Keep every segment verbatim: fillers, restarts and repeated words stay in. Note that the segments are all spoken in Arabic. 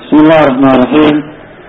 بسم الله الرحمن الرحيم.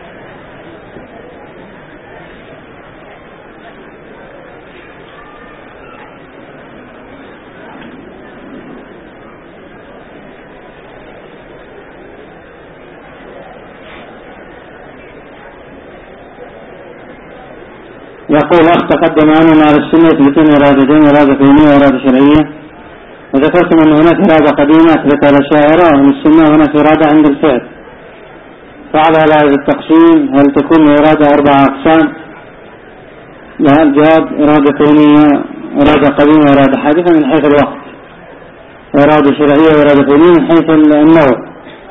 يقول أخ تقدم أننا على السنة اثنتين إرادتين، إرادة كونية وإرادة شرعية، وذكرتم أن هناك إرادة قديمة أثبتها الأشاعرة وأهل السنة، وهناك إرادة عند الفعل. فعلى هذا التقسيم هل تكون إرادة أربعة أقسام؟ لا، الجواب إرادة كونية، إرادة قديمة، إرادة حادثة من حيث الوقت، إرادة شرعية وإرادة كونية من حيث النوع،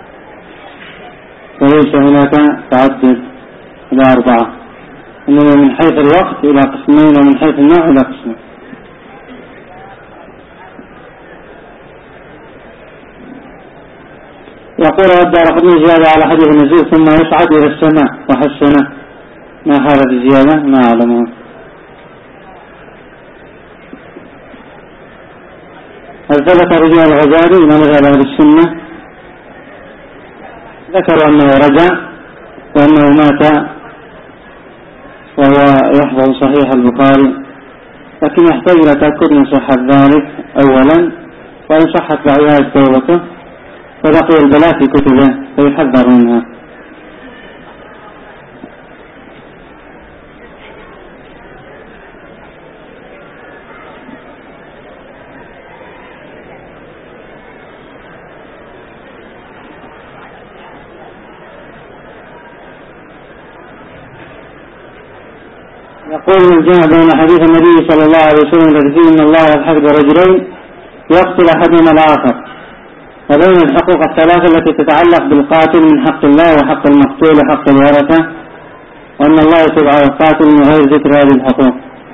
وليس هناك تعدد إلى أربعة، إنما من حيث الوقت إلى قسمين ومن حيث النوع إلى قسمين. يقول الدارقطني زيادة على حديث النزول ثم يصعد إلى السماء وحسنه، ما هذا الزيادة؟ ما أعلمه. هل ثبت رجال الغزالي من مذهب أهل السنة؟ ذكروا أنه رجع وأنه مات وهو يحفظ صحيح البخاري، لكن يحتاج إلى تأكد من صحة ذلك أولا، وإن صحت بعدها توبته فبقي البلاء في كتبه فيحذر منها. يقول الجمع بين حديث النبي صلى الله عليه وسلم الذي فيه إن الله يلحق برجلين يقتل أحدهما الآخر، وبين الحقوق الثلاثة التي تتعلق بالقاتل من حق الله وحق المقتول وحق الورثة، وأن الله يتوب على القاتل من غير ذكر هذه الحقوق.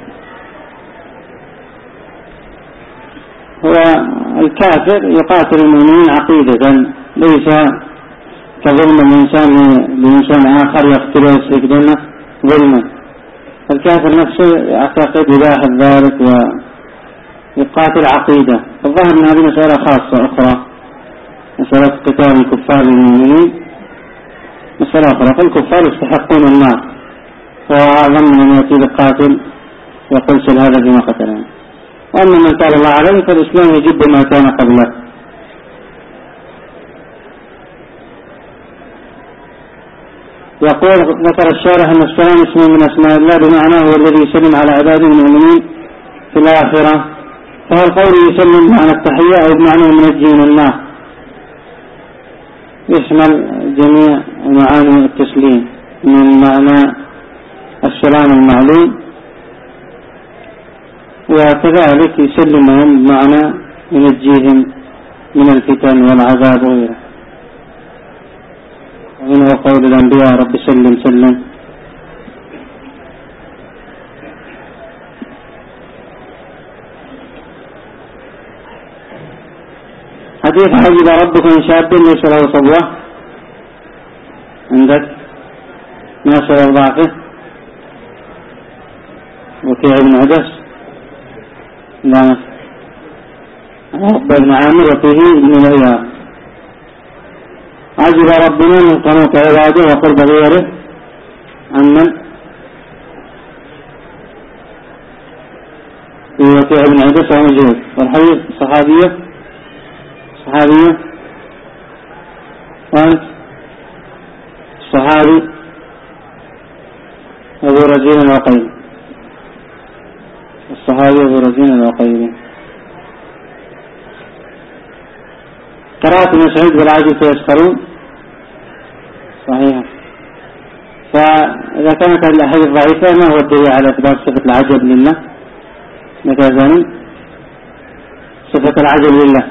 هو الكافر يقاتل المؤمنين عقيدة، ليس كظلم الإنسان لإنسان آخر يقتله ويسرق دمه ظلما. الكافر نفسه يعتقد يلاحظ ذلك ويقاتل عقيدة. الظاهر أن هذه مسألة خاصة أخرى، مسألة قتال الكفار المؤمنين مسألة أخرى، فالكفار يستحقون النار، وأعظم من أن يأتي القاتل يقول سل هذا بما قتله. وأما من تاب الله عليه فالإسلام يجب ما كان قبله. يقول ذكر الشارح أن السلام اسم من أسماء الله بمعنى هو الذي يسلم على عباده المؤمنين في الآخرة، فهو القول يسلم معنى التحية أو بمعنى منجي من الله، يشمل جميع معاني التسليم من معنى السلام المعلوم، وكذلك يسلمهم بمعنى ينجيهم من الفتن والعذاب وغيره. ومنه قول الأنبياء رب سلم سلم. حديث عجب ربك من شاب ليس له صبوة، عندك ما سبب ضعفه؟ وكيع بن عدس، لا رب المعامر وفيه ابن العيار. عجب ربنا من قنوط عباده وقرب غيره عمن في وكيع بن عدس ومجهول. والحديث صحابية صحابية وأنت الصحابي أبو رزين العقيلي، الصحابي أبو رزين العقيلي. قراءة مسعود بالعجل فيسخرون صحيحة. فإذا كانت هذه الأحاديث ضعيفة ما هو الدليل على إثبات صفة العجب لله؟ مثلا صفة العجب لله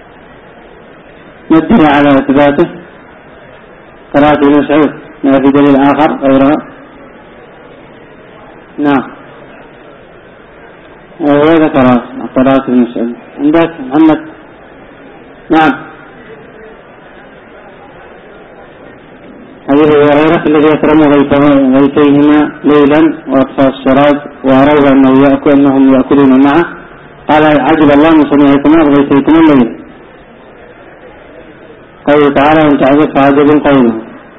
ما الدليل على إثباته؟ قراءة مسعود ما في دليل آخر غيرها؟ نعم هذا قراءة قراءة مسعود. عندك محمد؟ نعم حديث أبي هريرة الذي يكرم غيتيهما ليلا وأطفأ السراج وأروا أنه يأكل أنهم يأكلون معه، قال عجب الله من صنيعكما وغيتيكما الليل. قوله تعالى وإن تعجب فعجب قوله،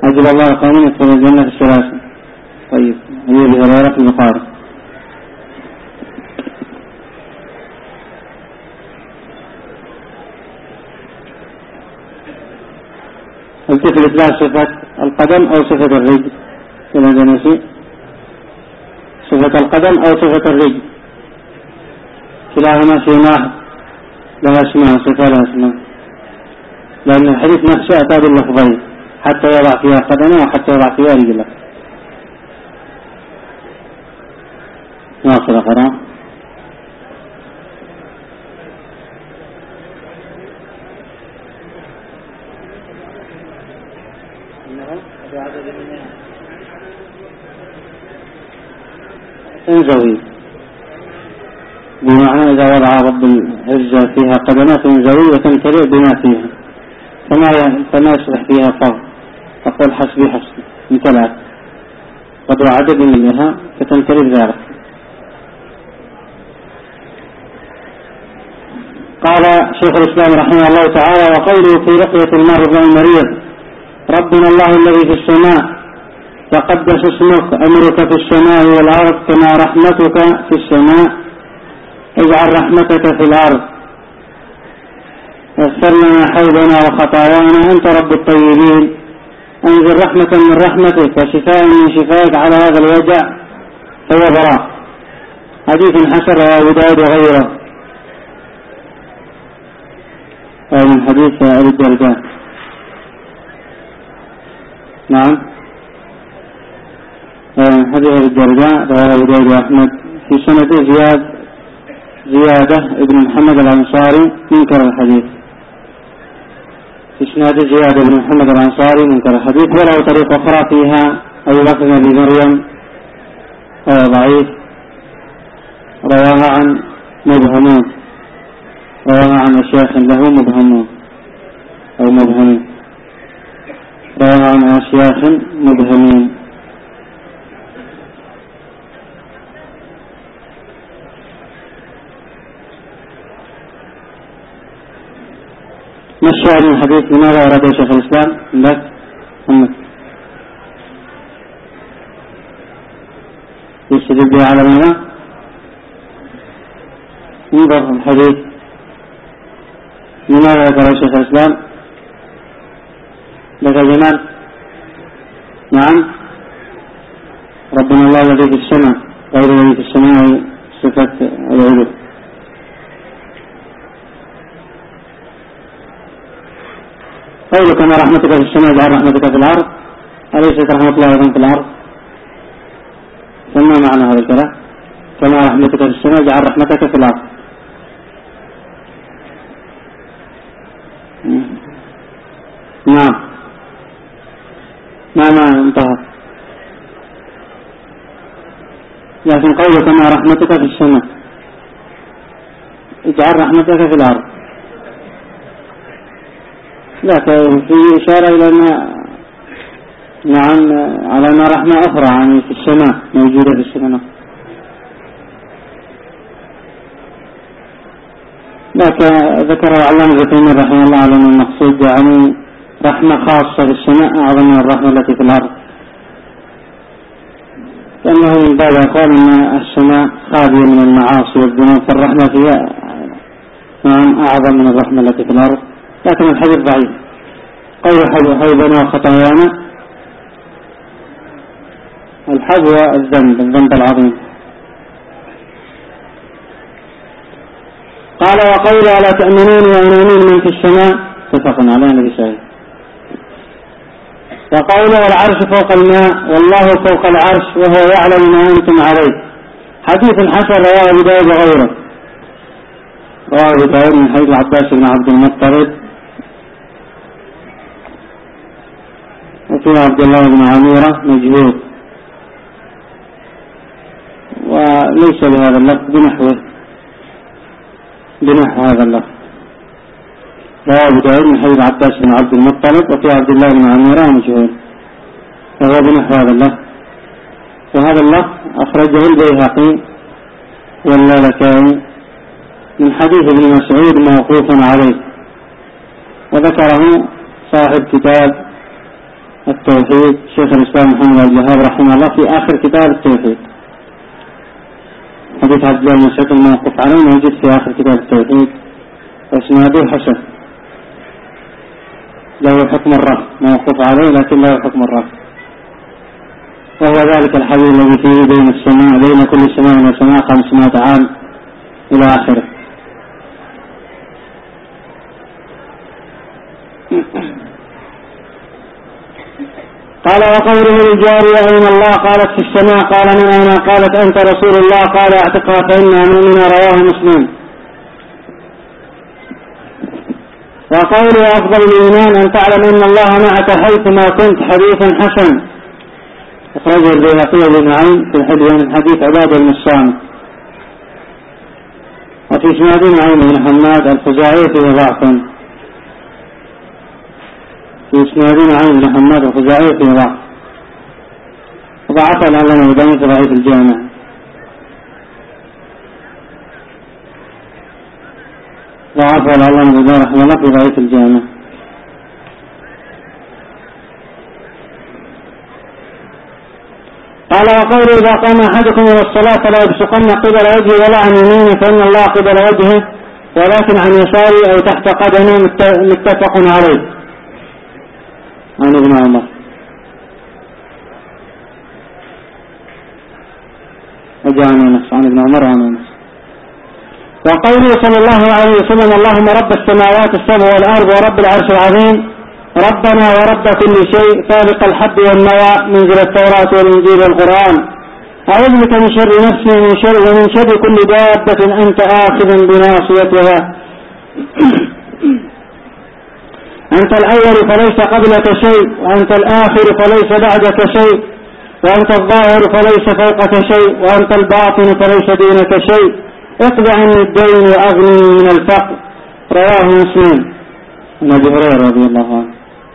أجل الله قوم يدخل الجنة في السلاسل. طيب هي بهريرة في البخاري. التفت لا صفة القدم أو صفة الرجل كما جنسي، صفة القدم أو صفة الرجل كلاهما شيء واحد، لها اسماء صفة لها اسماء، لأن الحديث نفسه أتى باللفظين حتى يضع فيها قدمه وحتى يضع فيها رجله. ناصر قرأ. تنزوي بمعنى إذا وضع رب العزة فيها قدمات تنزوي وتمتلئ بما فيها، فما فما يصبح فيها فضل، تقول حسبي حسبي امتلأت، قد وعد بملئها فتمتلئ ذلك. قال شيخ الإسلام رحمه الله تعالى: وقوله في رقية المرض والمريض: ربنا الله الذي في السماء تقدس اسمك، أمرك في السماء والأرض كما رحمتك في السماء، اجعل رحمتك في الأرض، اغفر لنا حوبنا وخطايانا، أنت رب الطيبين، أنزل رحمة من رحمتك وشفاء من شفائك على هذا الوجع فهو براء. حديث حسن رواه أبو داود وغيره من حديث أبي الدرداء. نعم حديث أبي الدرداء رواه أبو داود وأحمد، في سنده زياد زيادة ابن محمد الأنصاري منكر الحديث، في سنده زيادة ابن محمد الأنصاري منكر الحديث، وله طريق أخرى فيها أبو بكر بن مريم وهو ضعيف، رواها عن مبهمون، رواها عن أشياخ له مبهمون أو مبهمين، رواها عن أشياخ مبهمين. ما الشاهد من الحديث؟ لماذا أراد شيخ الإسلام؟ لك أمك يستدل به على ماذا؟ انظر الحديث لماذا ذكر شيخ الإسلام؟ لك جمال. نعم ربنا الله الذي في السماء غير الذي في السماء صفة العلو. قوله كما رحمتك في السماء اجعل رحمتك في الأرض، أليست رحمة الله أيضا في الأرض؟ فما معنى هذا الكلام؟ كما رحمتك في السماء اجعل رحمتك في الأرض. نعم ما ما انتهى، لكن قوله كما رحمتك في السماء اجعل رحمتك في الأرض، لكن في إشارة إلى أن نعم على أن رحمة أخرى يعني في السماء موجودة في السماء، لكن ذكر العلامة ابن تيمية رحمه الله على أن المقصود يعني رحمة خاصة في السماء أعظم من الرحمة التي في الأرض، لأنه من بعد قال أن السماء خالية من المعاصي والذنوب، فالرحمة فيها نعم أعظم من الرحمة التي في الأرض، لكن الحديث ضعيف. قول حوبنا وخطايانا، الحظ الذنب الذنب العظيم. قال وقول ألا تأمنون وأمنون من في السماء، اتفق على النبي صلى الله عليه وسلم. وقول العرش فوق الماء والله فوق العرش وهو يعلم ما أنتم عليه، حديث حسن رواه أبو داود وغيره، رواه أبو داود من حديث العباس بن عبد المطلب وفي عبد الله بن عميرة مجهول، وليس بهذا اللفظ بنحوه بنحو هذا اللفظ، رواه أبو داود من حديث العباس بن عبد المطلب وفي عبد الله بن عميرة مجهول، فهو بنحو هذا اللفظ، وهذا اللفظ أخرجه البيهقي واللالكائي من حديث ابن مسعود موقوفا عليه، وذكره صاحب كتاب التوحيد شيخ الإسلام محمد بن الوهاب رحمه الله في آخر كتاب التوحيد. حديث عبد الله بن مسعود الموقوف عليه موجود في آخر كتاب التوحيد، واسناده حسن، له حكم الرفع، موقوف عليه لكن له حكم الرفع، وهو ذلك الحديث الذي فيه بين السماء بين كل سماء وسماء خمسمائة عام إلى آخره. قال وقوله للجارية أين الله؟ قالت في السماء. قال من أين؟ قالت أنت رسول الله. قال اعتقها فإنها مؤمنة. رواه مسلم. وقوله أفضل الإيمان أن تعلم أن الله معك حيثما كنت، حديث حسن أخرجه البيهقي بن معين في الحديث من حديث عبادة بن الصامت. وفي إسناد معين بن حماد الخزاعي فيه ضعف، في إسناد معين بن حماد الخزاعي فيه ضعف، وضعف العلامة الألباني في ضعيف الجامع. ضعف العلامة الألباني رحمه الله في ضعيف الجامع. قال وقوله إذا قام أحدكم إلى الصلاة فلا يبصقن قبل وجهه ولا عن يمينه فإن الله قبل وجهه ولكن عن يساره أو تحت قدمه، متفق عليه. عن ابن عمر. وجاء عن ابن عمر وعن أنس. وقوله صلى الله عليه وسلم اللهم رب السماوات السبع والأرض ورب العرش العظيم ربنا ورب كل شيء فالق الحب والنوى منزل التوراة والإنجيل والقرآن أعوذ بك من شر نفسي ومن شر ومن شر كل دابة أنت آخذ بناصيتها أنت الأول فليس قبلك شيء، وأنت الآخر فليس بعدك شيء، وأنت الظاهر فليس فوقك شيء، وأنت الباطن فليس دونك شيء، اقض عني الدين وأغني من الفقر. رواه مسلم عن أبي هريرة رضي الله عنه.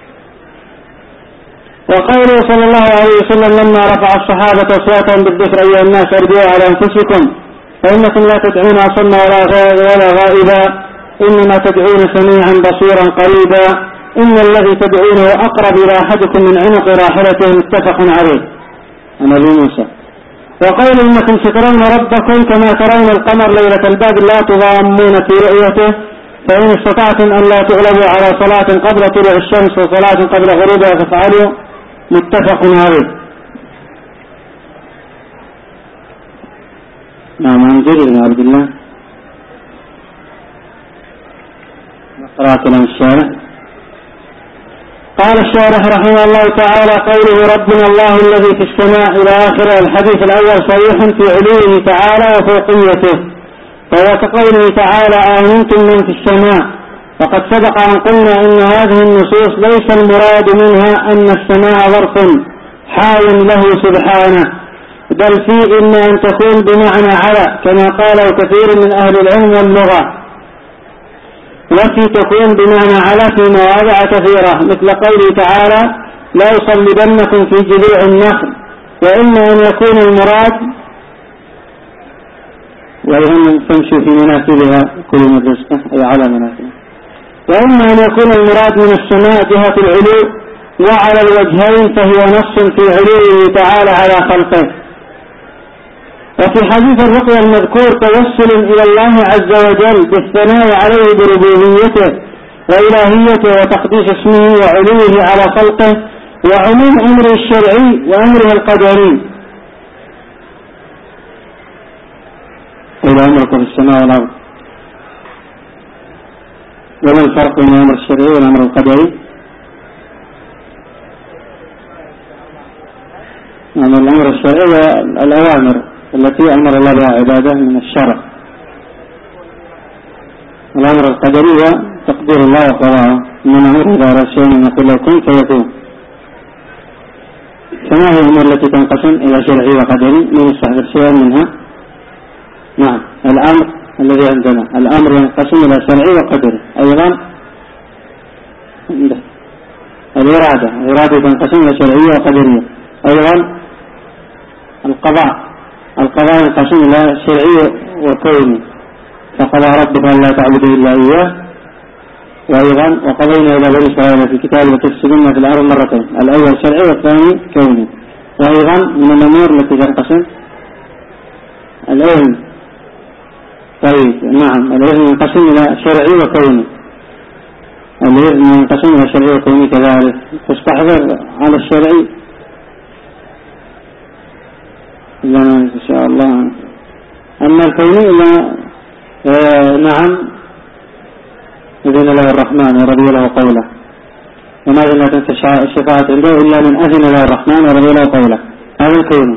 وقوله صلى الله عليه وسلم لما رفع الصحابة أصواتهم بالذكر أيها الناس اربعوا على أنفسكم فإنكم لا تدعون أصم ولا غائبا إنما تدعون سميعا بصيرا قريبا إن الذي تدعونه أقرب إلى أحدكم من عنق راحلته، متفق عليه. عن أبي موسى. وقول إنكم سترون ربكم كما ترون القمر ليلة البدر لا تضامون في رؤيته فإن استطعتم أن لا تغلبوا على صلاة قبل طلوع الشمس وصلاة قبل غروبها فافعلوا، متفق عليه. نعم. عن جرير بن عبد الله قرأت لهم الشارح. قال الشارح رحمه الله تعالى قوله ربنا الله الذي في السماء إلى آخر الحديث الأول صريح في علوه تعالى وفوقيته، فهو كقوله تعالى آمنتم من في السماء. وقد سبق أن قلنا إن هذه النصوص ليس المراد منها أن السماء ظرف حال له سبحانه، بل في إما أن تكون بمعنى على كما قاله كثير من أهل العلم واللغة، وفي تكون بمعنى على في مواضع كثيرة مثل قوله تعالى لا يصلبنكم في جذوع النخل، وإما أن يكون المراد وإن تمشوا في مناكبها كل من رزقه أي على مناكبها، وإما أن يكون المراد من السماء جهة العلو وعلى الوجهين فهي نص في علوه تعالى على خلقه. وفي حديث الرقية المذكور توسل إلى الله عز وجل بالثناء عليه بربوبيته وإلهيته وتقديس اسمه وعلوه على خلقه وعموم أمره الشرعي وأمره القدري. إلى أمرك في السماء والأرض، وما الفرق بين الأمر الشرعي والأمر القدري؟ يعني الأمر الشرعي الأوامر التي أمر الله بها عباده من الشرع، الأمر القدري هو تقدير الله وقضاءه، إنما أمر إذا أراد شيئا أن يقول له كن فيكون. فما هي الأمور التي تنقسم إلى شرعي وقدري؟ من يستحضر شيئا منها؟ نعم. الأمر الذي عندنا الأمر ينقسم إلى شرعي وقدري. أيضا الإرادة الإرادة تنقسم إلى شرعية وقدرية. أيضا القضاء القضاء ينقسم إلى شرعي وكوني، فقضى ربك أن لا تعبدوا إلا إياه وأيضا وقضينا إلى بني إسرائيل في الكتاب لتفسدن في الأرض مرتين، الأول شرعي والثاني كوني. وأيضا من الأمور التي تنقسم العلم. طيب نعم، العلم ينقسم إلى شرعي وكوني، العلم ينقسم إلى شرعي وكوني كذلك، فاستحضر على الشرعي لنا إن شاء الله. أما الكوني إلا آه نعم إذن له الرحمن ورضي له قوله، وما لا تنسى الشفاعة عنده إلا من أذن له الرحمن ورضي له قوله، هذا الكوني.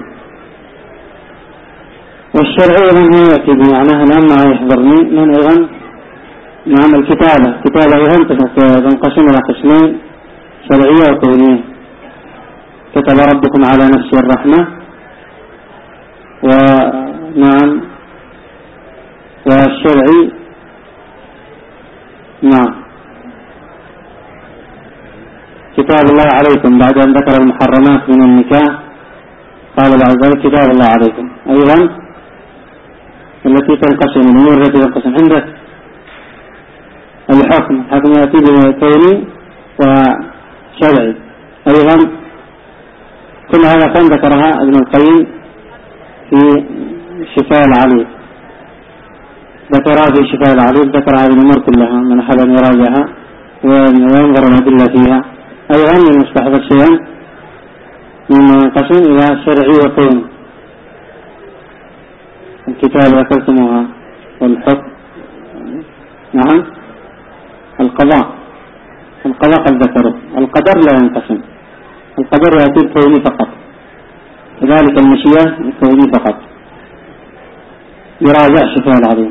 والشرعي من هو يأتي بمعناه الآن ما يحضرني من أيضا نعم الكتابة، كتابة أيضا تنقسم إلى قسمين شرعية وكونية. كتب ربكم على نفسه الرحمة، ونعم والشرعي نعم كتاب الله عليكم، بعد أن ذكر المحرمات من النكاح قال بعد ذلك كتاب الله عليكم. أيضا التي تنقسم الأمور التي تنقسم عندك الحكم، الحكم يأتي بكوني وشرعي أيضا. كل هذا كان ذكرها ابن القيم في شفاء العليل، ذكرها في شفاء العليل، ذكر هذه الأمور كلها من أحد أن يراجعها وينظر الأدلة فيها. أيضا المستحضر شيئا مما ينقسم إلى شرعي وكوني، الكتاب ذكرتموها والحكم نعم القضاء، القضاء قد ذكره، القدر لا ينقسم، القدر يأتي الكوني فقط، كذلك المشيئة الكوني فقط. يراجع شفاء العليل.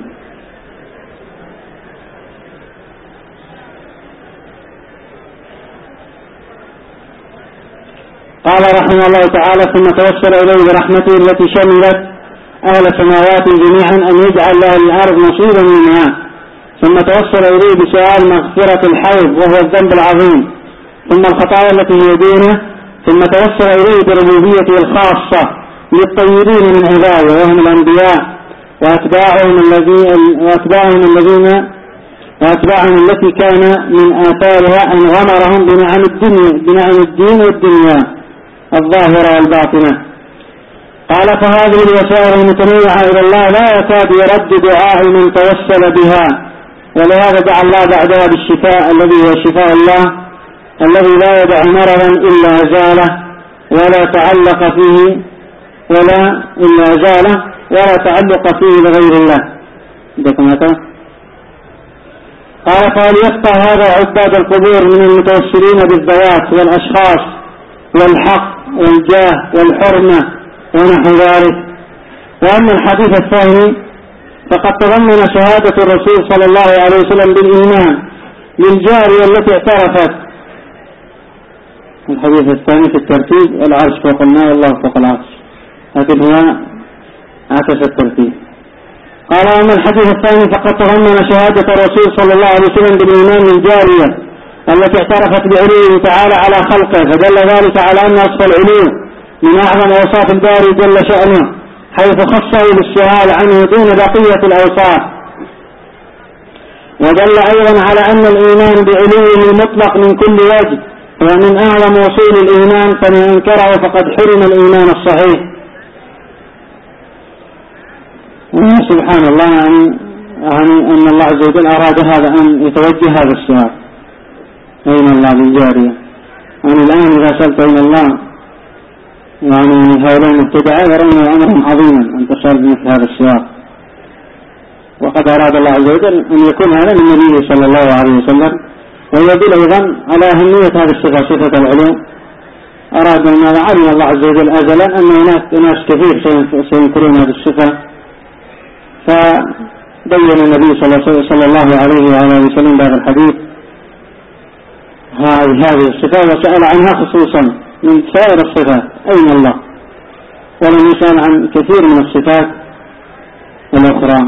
قال رحمه الله تعالى: ثم توسل إليه برحمته التي شملت أهل السماوات جميعا أن يجعل لأهل الأرض نصيبا منها، ثم توسل إليه بسؤال مغفرة الحوض وهو الذنب العظيم، ثم الخطايا التي هي دونه، ثم توسل إليه بربوبيته الخاصة للطيبين من عباده وهم الأنبياء وأتباعهم الذين وأتباعهم الذين وأتباعهم التي كان من آثارها أن غمرهم بنعم الدنيا بنعم الدين والدنيا الظاهرة والباطنة. قال: فهذه الوسائل المتنوعة إلى الله لا يكاد يرد دعاء من توسل بها، ولهذا دعا الله بعدها بالشفاء الذي هو شفاء الله الذي لا يدع مرضا إلا أزاله ولا تعلق فيه ولا إلا أزاله ولا تعلق فيه لغير الله. قال: فليقطع هذا عباد القبور من المتوسلين بالذوات والأشخاص والحق والجاه والحرمة ونحو ذلك. وأما الحديث الثاني فقد تضمن شهادة الرسول صلى الله عليه وسلم بالإيمان للجارية التي اعترفت. الحديث الثاني في الترتيب: العرش فوق الماء والله فوق العرش، لكن هنا عكس الترتيب. قال: أما الحديث الثاني فقد تضمن شهادة الرسول صلى الله عليه وسلم بالإيمان للجارية التي اعترفت بعلوه تعالى على خلقه، فدل ذلك على أن أصل العلو من أعظم أوصاف الباري جل شأنه، حيث خصه بالسؤال عنه دون بقية الأوصاف. ودل أيضا على أن الإيمان بعلوه المطلق من كل وجه ومن أعظم وصول الإيمان، فمن أنكره فقد حرم الإيمان الصحيح. سبحان الله، يعني, يعني أن الله عز وجل أراد هذا أن يتوجه هذا السؤال: أين الله بالجارية؟ يعني الآن إذا سألت أين الله يعني هؤلاء المبتدعة يرون أمرا عظيما أن تسأل مثل هذا السؤال، وقد أراد الله عز وجل أن يكون هذا من النبي صلى الله عليه وسلم. ويدل أيضا على أهمية هذه الصفة، صفة العلوم. أراد أن علم الله عز وجل أزلا أن هناك ناس كثير سينكرون هذه الصفة، فبين النبي صلى الله عليه وآله وسلم بهذا الحديث هذه الصفة، وسأل عنها خصوصا من سائر الصفات: أين الله؟ ولم يسأل عن كثير من الصفات الأخرى.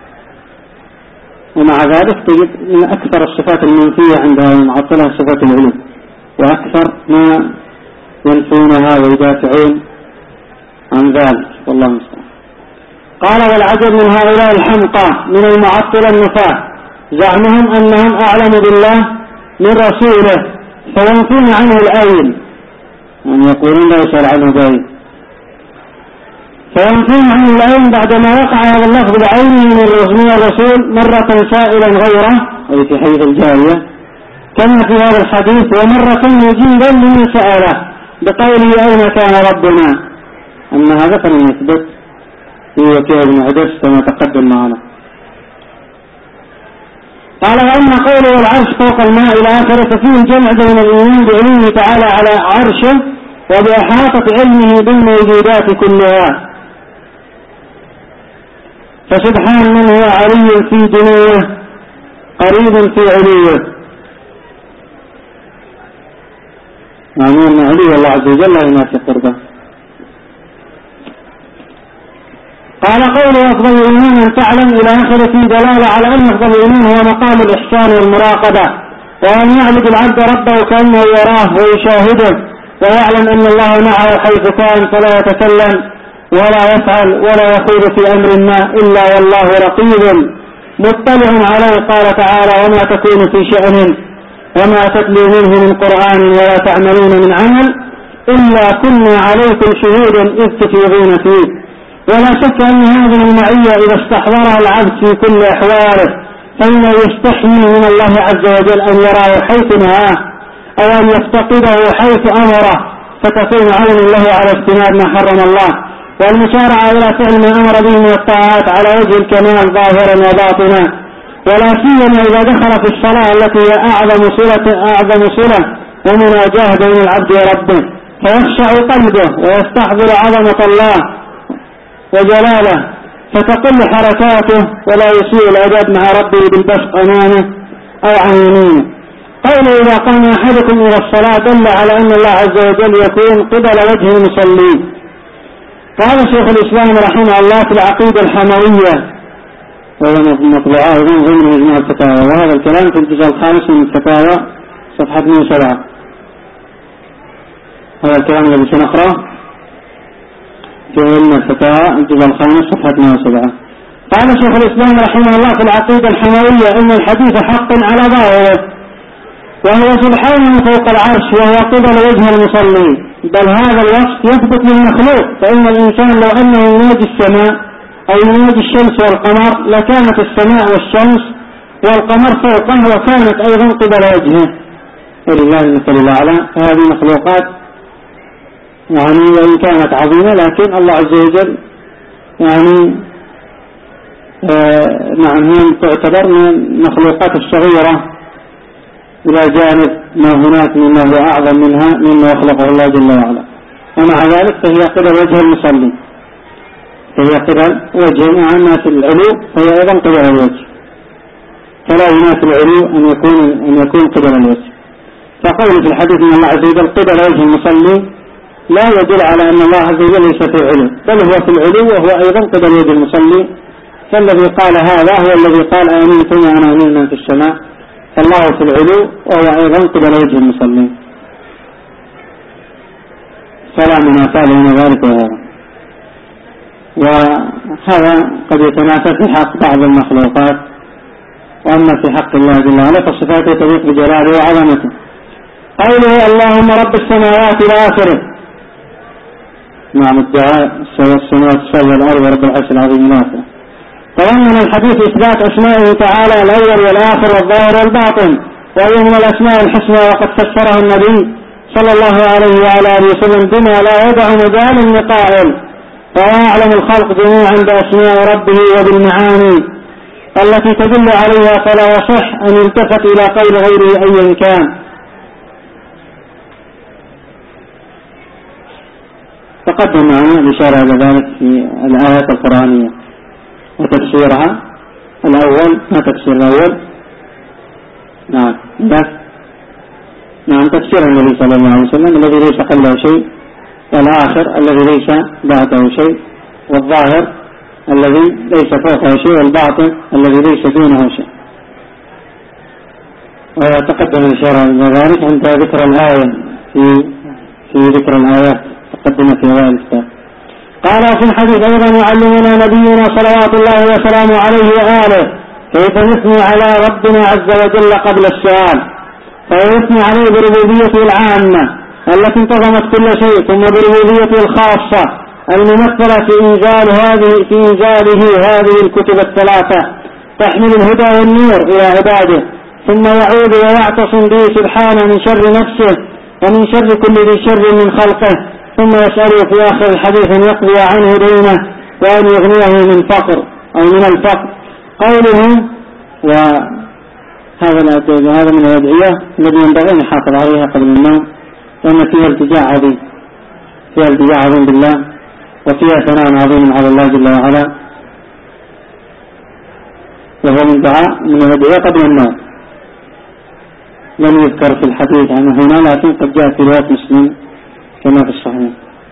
ومع ذلك تجد من أكثر الصفات المنفية عند المعطلة صفات العلوم، وأكثر ما ينفونها ويدافعون عن ذلك، والله المستعان. قال: والعجب من هؤلاء الحمقى من المعطلة النفاة زعمهم أنهم أعلم بالله من رسوله فينفون عنه العين، يعني يقولون لا يسأل عنه بعين، فينفون عنه العين بعدما وقع هذا اللفظ بعينه من الرسول مرة سائلا غيره، أي في حديث الجارية كما في هذا الحديث، ومرة مجيبا لمن سأله بقوله أين كان ربنا، أن هذا فلم يثبت في وكيع بن عدس كما تقدم معنا. قال وأما قوله والعرش فوق الماء إلى آخره ففيه الجمع بين الإيمان بعلمه تعالى على عرشه وبإحاطة علمه بالموجودات كلها، فسبحان من هو علي في دنوه قريب في علوه، يعني أن علي الله عز وجل لا ينافي قربه. قال قوله أفضل الإيمان أن تعلم إلى آخره في دلالة على أن أفضل الإيمان هو مقام الإحسان والمراقبة، وأن يعبد العبد ربه كأنه يراه ويشاهده، ويعلم أن الله معه حيث كان فلا يتكلم ولا يفعل ولا يخوض في أمر ما إلا والله رقيب مطلع عليه. قال تعالى وما تكون في شأن وما تتلو منه من قرآن ولا تعملون من عمل إلا كنا عليكم شهودا إذ تفيضون فيه. ولا شك أن هذه المعية إذا استحضرها العبد في كل أحواله فإنه يستحيي من الله عز وجل أن يراه حيث نهاه أو أن يفتقده حيث أمره، فتكون عون الله على اجتناب ما حرم الله، والمسارعة إلى فعل ما أمر به من الطاعات على وجه الكمال ظاهرا وباطنا، ولا سيما إذا دخل في الصلاة التي هي أعظم صلة أعظم صلة ومناجاة بين العبد وربه، فيخشع قلبه ويستحضر عظمة الله وجلاله فتقل حركاته ولا يسيء الأدب مع ربه بالبسط أمامه أو عن يمينه. قوله إذا قام أحدكم إلى الصلاة دل على أن الله عز وجل يكون قبل وجه المصلين. قال شيخ الإسلام رحمه الله في العقيدة الحموية وهو مطبوعة أيضا ضمن مجموع الفتاوى، وهذا الكلام في الجزء الخامس من الفتاوى صفحة مئة وسبعة، هذا الكلام الذي سنقرأه في علم الفتاوى الجزء الخامس صفحة مئة وسبعة. قال شيخ الإسلام رحمه الله في العقيدة الحموية إن الحديث حق على ظاهره، وهو سبحانه فوق العرش وهو قبل وجه المصلي، بل هذا الوصف يثبت للمخلوق، فإن الإنسان لو أنه يناجي السماء أو يناجي الشمس والقمر لكانت السماء والشمس والقمر فوقه وكانت أيضا قبل وجهه، ولله المثل الأعلى. هذه مخلوقات يعني وإن كانت عظيمة لكن الله عز وجل يعني آه نعم هي تعتبر من المخلوقات الصغيرة إلى جانب ما هناك مما هو أعظم منها مما يخلقه الله جل وعلا، ومع ذلك فهي قبل وجه المصلي، فهي قبل وجه مع الناس العلو فهي أيضا قبل الوجه، فلا ينافي العلو أن يكون أن يكون قبل الوجه. فقول في الحديث أن الله عز وجل قبل وجه المصلي لا يدل على أن الله عز وجل ليس في العلو، بل هو في العلو وهو أيضا قبل وجه المصلي. فالذي قال هذا هو الذي قال آمنتم وأنا أمين من في السماء، فالله في العلو وهو أيضا قبل وجه المصلي، فلا منافاة بين ذلك وهذا. وهذا قد يتنافى في حق بعض المخلوقات، وأما في حق الله جل وعلا فصفاته تليق بجلاله وعظمته. قوله اللهم رب السماوات إلى آخره، نعم الدعاء السماوات السبع والأرض ورب العرش العظيم الآخر. تضمن الحديث إثبات أسمائه تعالى الأول والآخر والظاهر والباطن، وهي من الأسماء الحسنى، وقد فسرها النبي صلى الله عليه وعلى آله وسلم بما لا يدع مجال لقائل، ويعلم الخلق جميعا بأسماء ربه وبالمعاني التي تدل عليها، فلا يصح أن يلتفت إلى قول غيره أيا كان. تقدم معنا الإشارة إلى ذلك في الآيات القرآنية وتفسيرها. الأول ما تفسير الأول؟ نعم بس نعم تفسير النبي صلى الله عليه وسلم الذي ليس قبله شيء، والآخر الذي ليس بعده شيء، والظاهر الذي ليس فوقه شيء، والباطن الذي ليس دونه شيء. وتقدم الإشارة إلى ذلك عند ذكر الآية في في ذكر الآيات تقدم في هذا الكتاب. قال في الحديث أيضا يعلمنا نبينا صلوات الله وسلامه عليه وآله كيف نثني على ربنا عز وجل قبل السؤال؟ فيثني عليه بربوبيته العامة التي انتظمت كل شيء، ثم بربوبيته الخاصة الممثلة في إنزال هذه في إنزاله هذه الكتب الثلاثة تحمل الهدى والنور إلى عباده، ثم يعود ويعتصم به سبحانه من شر نفسه ومن شر كل ذي شر من خلقه، ثم يسأله في آخر الحديث أن يقضي عنه دينه وأن يغنيه من فقر أو من الفقر. قوله وهذا هذا من الأدعية الذي ينبغي أن يحافظ عليها قبل النوم، لأن فيها التجاع عظيم فيها التجاع عظيم بالله، وفيها ثناء عظيم على الله جل وعلا، وهو من دعاء من الأدعية قبل النوم. لم يذكر في الحديث عنه هنا، لكن قد جاء في رواية مسلم كما في الصحيح.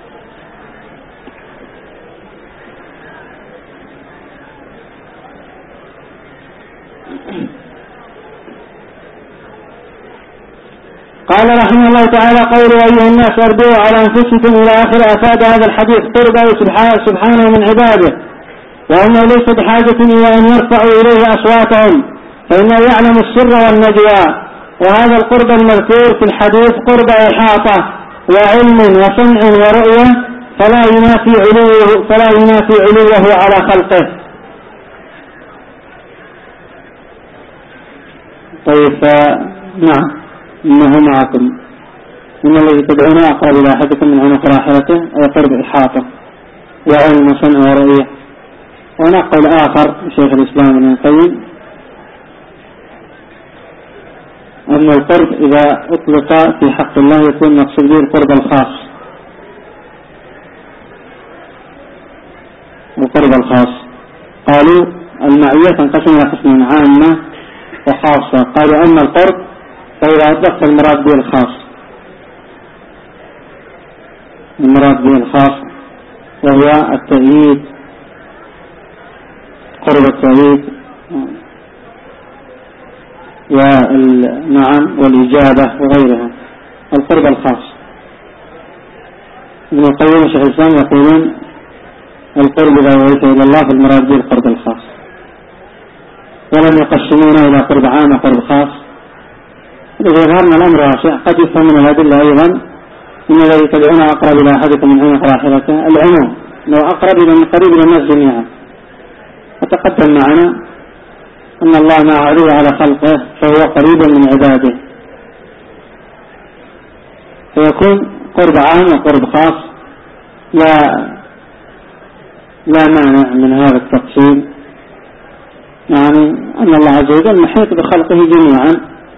قال رحمه الله تعالى: قول أيها الناس أربوا على أنفسكم إلى آخر أفاد هذا الحديث قربه سبحانه من عباده، وأنه ليس بحاجة إلى أن يرفعوا إليه أصواتهم، فإنه يعلم السر والنجوى. وهذا القرب المذكور في الحديث قرب إحاطة وعلم وسمع ورؤية، فلا ينافي علوه فلا ينافي علوه على خلقه. طيب، نعم، إنه معكم إن الذي تدعون أقرب إلى أحدكم من عنق راحلته، أي قرب إحاطة وعلم وسمع ورؤية. وهناك قول آخر شيخ الإسلام ابن القيم أن القرب إذا أطلق في حق الله يكون مقصود به القرب الخاص القرب الخاص. قالوا المعية تنقسم إلى قسمين: عامة وخاصة. قالوا أن القرب فإذا أطلق المراد به الخاص المراد به الخاص وهو التأييد، قرب التأييد والنعم والإجابة وغيرها، القرب الخاص. ابن القيم وشيخ الإسلام يقولون القرب إذا وصل إلى الله فالمراد به القرب الخاص، ولم يقسمونه إلى قرب عام وقرب خاص. إذا ظهرنا الأمر واسع قد يفهم من الأدلة أيضا إن الذي تدعون أقرب إلى أحدكم من عنق راحلته العموم، لو أقرب إلى قريب إلى الناس جميعا. وتقدم معنا أن الله ما عليه على خلقه فهو قريب من عباده، فيكون قرب عام وقرب خاص. لا لا مانع من هذا التقسيم، يعني أن الله عز وجل محيط بخلقه جميعا،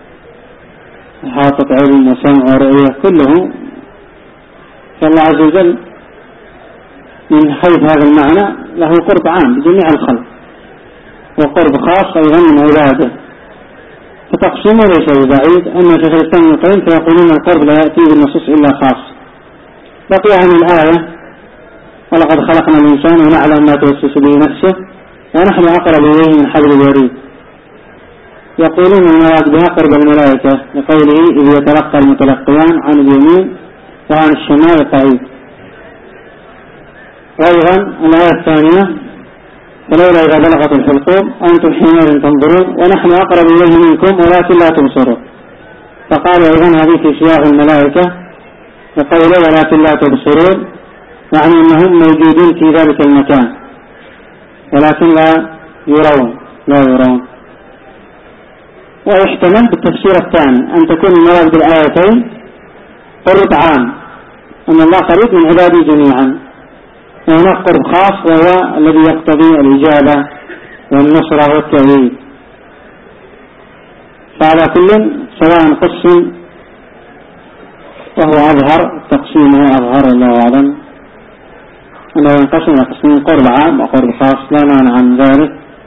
إحاطة علم وسمع ورؤية كله، فالله عز وجل من حيث هذا المعنى له قرب عام بجميع الخلق، وقرب خاص أيضا من عباده. فتقسيمه ليس بعيد. أما شيخ الإسلام ابن القيم فيقولون القرب لا يأتي بالنصوص إلا خاص. بقي عن الآية: ولقد خلقنا الإنسان ونعلم ما توسوس به نفسه ونحن أقرب إليه من حبل الوريد. يقولون المراد بها قرب الملائكة لقوله: إذ يتلقى المتلقيان عن اليمين وعن الشمال قعيد. وأيضا الآية الثانية: فلولا إذا بلغت الحلقوم أنتم حينئذ تنظرون ونحن أقرب إليه منكم ولكن لا تبصرون. فقال أيضا هذه في سياق الملائكة وقوله ولكن لا تبصرون، يعني أنهم موجودين في ذلك المكان ولكن لا يرون لا يرون. ويحتمل بالتفسير الثاني أن تكون المراد بالآيتين قرب عام، أن الله قريب من عباده جميعا، وهناك قرب خاص وهو الذي يقتضي الإجابة والنصرة والتأييد. فعلى كل سواء قسم وهو أظهر، تقسيمه أظهر الله أعلم، أنه ينقسم إلى قسمين: قرب عام وقرب خاص، لا مانع عن ذلك.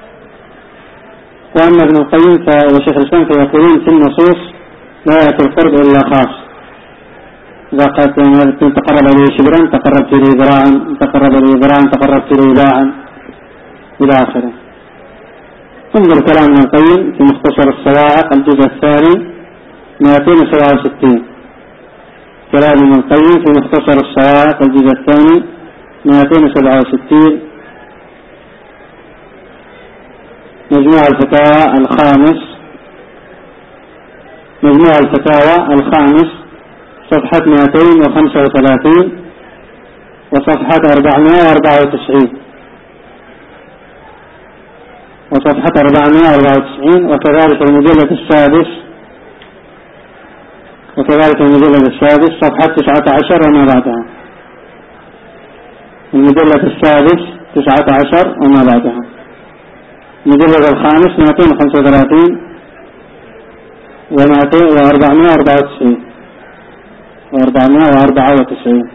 وأما ابن القيم وشيخ الإسلام فيقولون في النصوص لا يأتي القرب إلا خاص. إذا قالت تقرب لي شبرا تقربت لي ذراعا، تقرب لي ذراعا تقربت لي باعا، إلى آخره. انظر كلام ابن القيم في مختصر الصواعق الجزء الثاني مئتين وسبعة وستين. كلام ابن القيم في مختصر الصواعق الجزء الثاني مئتين وسبعة وستين مجموع الفتاوى الخامس مجموع الفتاوى الخامس صفحة مئتين وخمسة وثلاثين وصفحة أربعمائة وأربعة وتسعين وصفحة أربعمائة وأربعة وتسعين وكذلك المجلد السادس وكذلك المجلد السادس صفحة تسعة عشر وما بعدها. المجلد السادس تسعة عشر وما بعدها. المجلد الخامس مئتين وخمسة وثلاثين وأربعمائة وأربعة وتسعين وأربعمائة وأربعة وتسعين.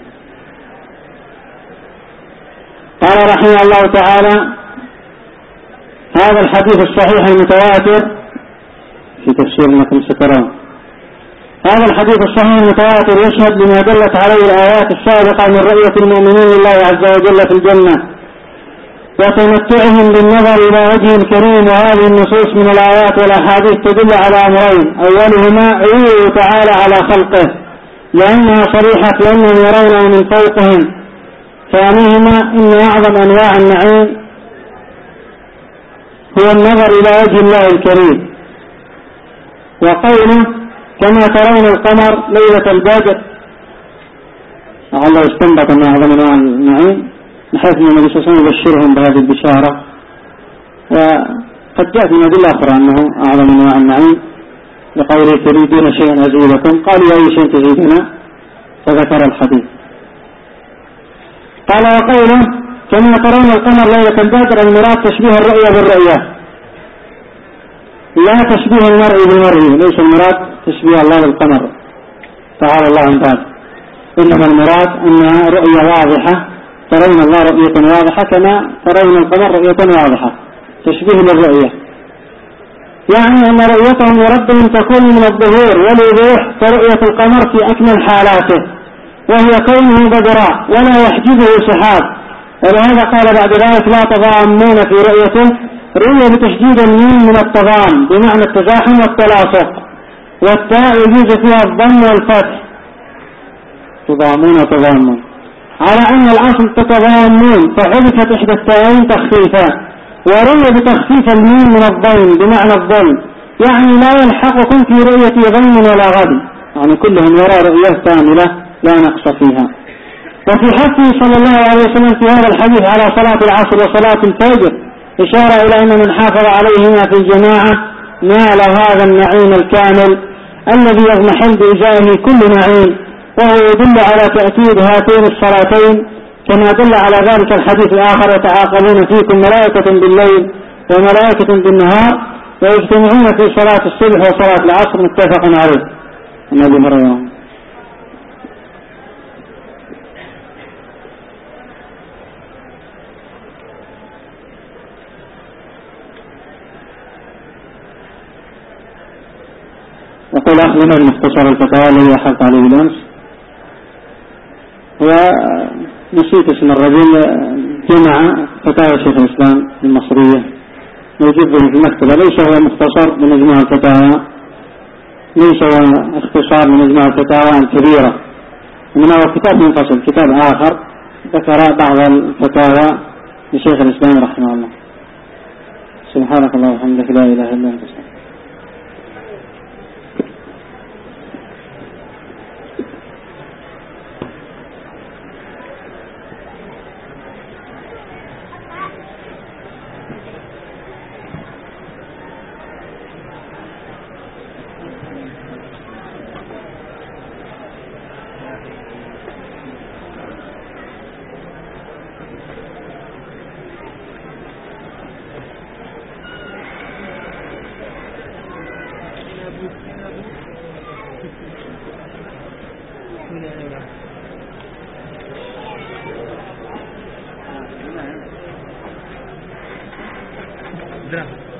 قال رحمه الله تعالى: هذا الحديث الصحيح المتواتر في تفسير انكم سترون. هذا الحديث الصحيح المتواتر يشهد لما دلت عليه الآيات السابقة من رؤية المؤمنين لله عز وجل في الجنة وتمتعهم بالنظر إلى وجهه الكريم. وهذه النصوص من الآيات والأحاديث تدل على أمرين: أولهما علوه تعالى على خلقه لأنها صريحة لأنهم يرونه من فوقهم. ثانيهما إن أعظم أنواع النعيم هو النظر إلى وجه الله الكريم. وقوله كما ترون القمر ليلة البدر، الله استنبط أن أعظم أنواع النعيم بحيث أن النبي صلى الله عليه وسلم يبشرهم بهذه البشارة. وقد جاء في أدلة أخرى أنه أعظم أنواع النعيم لقوله تريدون شيئا أزيدكم قالوا أي شيء تزيدنا فذكر الحديث. قال وقوله كما ترون القمر ليلة البدر المراد تشبيه الرؤية بالرؤية لا تشبيه المرء بالمرء، ليس المراد تشبيه الله بالقمر تعالى الله عن ذلك، إنما المراد أنها رؤية واضحة ترون الله رؤية واضحة كما ترون القمر رؤية واضحة، تشبيه للرؤية، يعني أن رؤيتهم لربهم تكون من الظهور والوضوح كرؤية القمر في أكمل حالاته، وهي كونه بدراء ولا يحجبه سحاب. ولهذا قال بعد ذلك لا تضامون في رؤيته، رؤية بتشديد الميم من التضام بمعنى التزاحم والتلاصق، والتاء يجوز فيها الضم والفتح تضامون تضامون، على أن الأصل تتضامون فحذفت إحدى التاءين تخفيفا، ورؤية بتخفيف الميم من الضم بمعنى الظل، يعني لا يلحقكم في رؤية ضم ولا غد، يعني كلهم يرى رؤية كاملة لا نقص فيها. وفي حثه صلى الله عليه وسلم في هذا الحديث على صلاة العصر وصلاة الفجر إشارة إلى أن من حافظ عليهما في الجماعة نال هذا النعيم الكامل الذي يضمحل بإجائه كل نعيم، وهو يدل على تأكيد هاتين الصلاتين كما دل على ذلك الحديث الآخر: يتعاقبون فيكم ملائكة بالليل وملائكة بالنهار ويجتمعون في صلاة الصبح وصلاة العصر، متفق عليه. النبي مريم. وقال أخذنا المختصر الفتاوى الذي أحلت عليه بالأمس، ونسيت اسم الرجل، جمع فتاوى شيخ الإسلام المصرية موجود في المكتبة، ليس هو مختصر بمجموع الفتاوى، ليس هو اختصار بمجموع الفتاوى الكبيرة، إنما هو كتاب منفصل، كتاب آخر ذكر بعض الفتاوى لشيخ الإسلام رحمه الله. سبحانك الله وبحمدك لا إله إلا أنت. Здравствуйте.